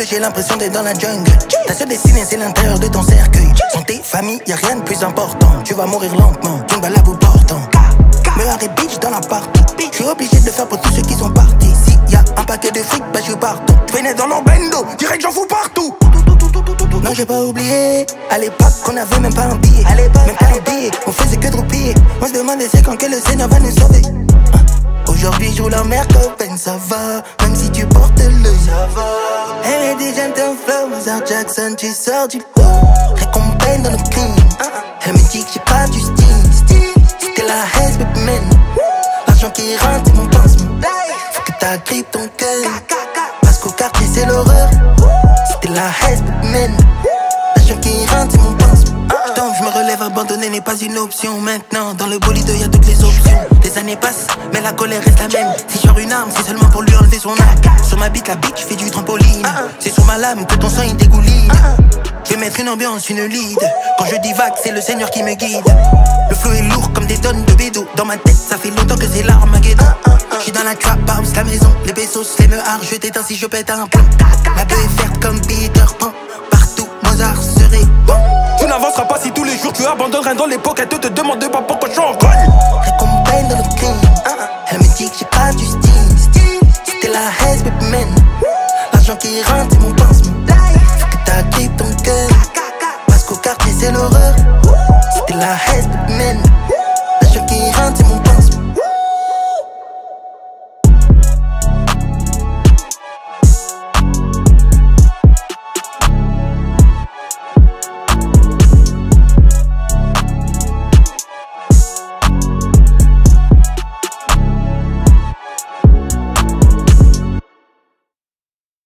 invisible, j'ai l'impression d'être dans la jungle. Ta seule destinée, c'est l'intérieur de ton cercueil. Santé, famille, y'a rien de plus important. Tu vas mourir lentement, tu vas la bout portant. Me et bitch dans l'appart. Je suis obligé de le faire pour tous ceux qui sont partis. Si y a un paquet de fric, bah je suis partout. Je venais dans l'Orbendo, direct j'en fous partout. Non, j'ai pas oublié. À l'époque, on avait même pas un billet. Même pas un billet, on faisait que de roupiller. On se demandait c'est quand que le Seigneur va nous sauver. Aujourd'hui, je roule en mer copain, ça va. Même si tu portes l'œil, ça va. Hey, ladies, j'aime ton flow. Mozart Jackson, tu sors du lot. Récompense dans le clean. Elle me dit que j'ai pas du style. C'était la haise, baby man. L'argent qui rentre, c'est mon pansement. Faut que t'agrippes ton cœur. Parce qu'au quartier, c'est l'horreur. C'était la haise, baby man. L'argent qui rentre, c'est mon pansement. Tant que je me relève, abandonner n'est pas une option. Maintenant, dans le bolide, y'a toutes les options. Les années passent, mais la colère reste la même. Si je sors une arme, c'est seulement pour lui enlever son âme. Sur ma bite, la bitch fait du trampoline. C'est sur ma lame que ton sang il dégouline. Je vais mettre une ambiance, une lead. Quand je divague, c'est le Seigneur qui me guide. Le flow est lourd comme des tonnes de bédo. Dans ma tête, ça fait longtemps que c'est l'Armageddon. J'suis dans la trap house, la maison, les pesos, les meurs. Je t'éteins si je pète un plomb. La beuh est verte comme Peter Pan. Partout, Mozart serait bon. Tu n'avanceras pas si tous les jours tu abandonnes rien dans les pockets. Te demande pas pourquoi je suis en colle. Récompense dans le clean. Elle me dit que j'ai pas du style. C'était la haise, baby man. L'argent qui rentre, c'est mon pansement. Faut que t'agrippes ton cœur. Parce qu'au quartier, c'est l'horreur. C'était la haise,